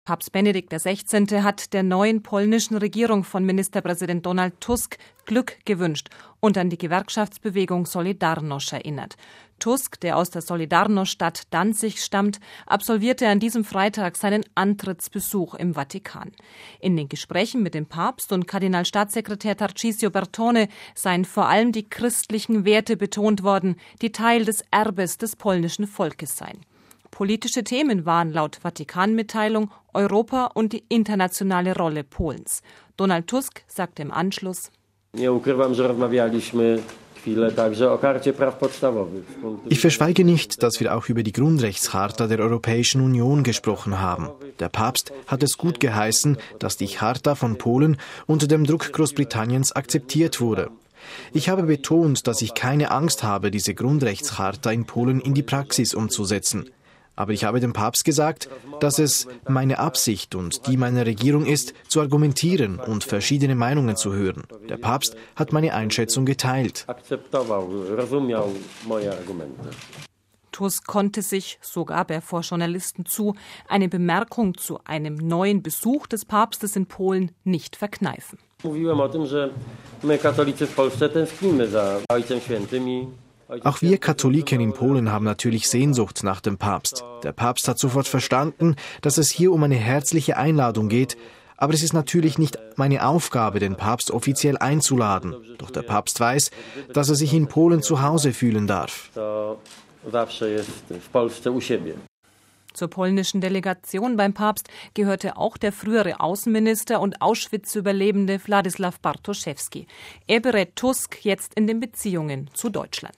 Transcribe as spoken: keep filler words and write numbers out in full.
Papst Benedikt der Sechzehnte hat der neuen polnischen Regierung von Ministerpräsident Donald Tusk Glück gewünscht und an die Gewerkschaftsbewegung Solidarność erinnert. Tusk, der aus der Solidarność-Stadt Danzig stammt, absolvierte an diesem Freitag seinen Antrittsbesuch im Vatikan. In den Gesprächen mit dem Papst und Kardinalstaatssekretär Tarcisio Bertone seien vor allem die christlichen Werte betont worden, die Teil des Erbes des polnischen Volkes seien. Politische Themen waren laut Vatikan-Mitteilung Europa und die internationale Rolle Polens. Donald Tusk sagte im Anschluss: Ich verschweige nicht, dass wir auch über die Grundrechtscharta der Europäischen Union gesprochen haben. Der Papst hat es gut geheißen, dass die Charta von Polen unter dem Druck Großbritanniens akzeptiert wurde. Ich habe betont, dass ich keine Angst habe, diese Grundrechtscharta in Polen in die Praxis umzusetzen. Aber ich habe dem Papst gesagt, dass es meine Absicht und die meiner Regierung ist, zu argumentieren und verschiedene Meinungen zu hören. Der Papst hat meine Einschätzung geteilt. Tusk konnte sich, so gab er vor Journalisten zu, eine Bemerkung zu einem neuen Besuch des Papstes in Polen nicht verkneifen. Auch wir Katholiken in Polen haben natürlich Sehnsucht nach dem Papst. Der Papst hat sofort verstanden, dass es hier um eine herzliche Einladung geht, aber es ist natürlich nicht meine Aufgabe, den Papst offiziell einzuladen. Doch der Papst weiß, dass er sich in Polen zu Hause fühlen darf. Zur polnischen Delegation beim Papst gehörte auch der frühere Außenminister und Auschwitz-Überlebende Władysław Bartoszewski. Er berät Tusk jetzt in den Beziehungen zu Deutschland.